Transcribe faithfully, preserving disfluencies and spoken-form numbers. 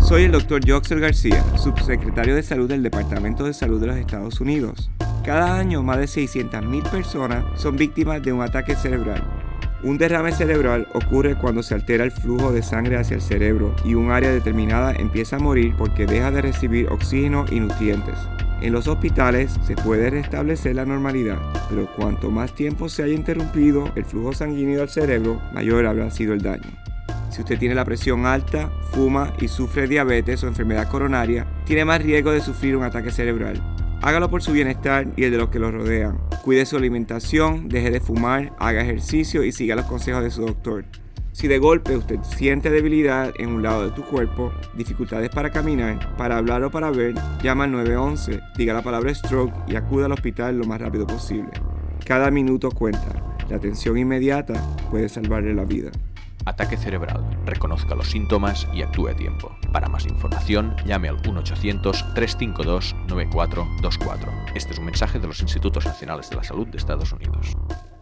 Soy el doctor Joxel García, subsecretario de Salud del Departamento de Salud de los Estados Unidos. Cada año, más de seiscientas mil personas son víctimas de un ataque cerebral. Un derrame cerebral ocurre cuando se altera el flujo de sangre hacia el cerebro y un área determinada empieza a morir porque deja de recibir oxígeno y nutrientes. En los hospitales se puede restablecer la normalidad, pero cuanto más tiempo se haya interrumpido el flujo sanguíneo al cerebro, mayor habrá sido el daño. Si usted tiene la presión alta, fuma y sufre diabetes o enfermedad coronaria, tiene más riesgo de sufrir un ataque cerebral. Hágalo por su bienestar y el de los que lo rodean. Cuide su alimentación, deje de fumar, haga ejercicio y siga los consejos de su doctor. Si de golpe usted siente debilidad en un lado de tu cuerpo, dificultades para caminar, para hablar o para ver, llama al nueve once, diga la palabra stroke y acude al hospital lo más rápido posible. Cada minuto cuenta. La atención inmediata puede salvarle la vida. Ataque cerebral. Reconozca los síntomas y actúe a tiempo. Para más información, llame al uno ochocientos, trescientos cincuenta y dos, noventa y cuatro veinticuatro. Este es un mensaje de los Institutos Nacionales de la Salud de Estados Unidos.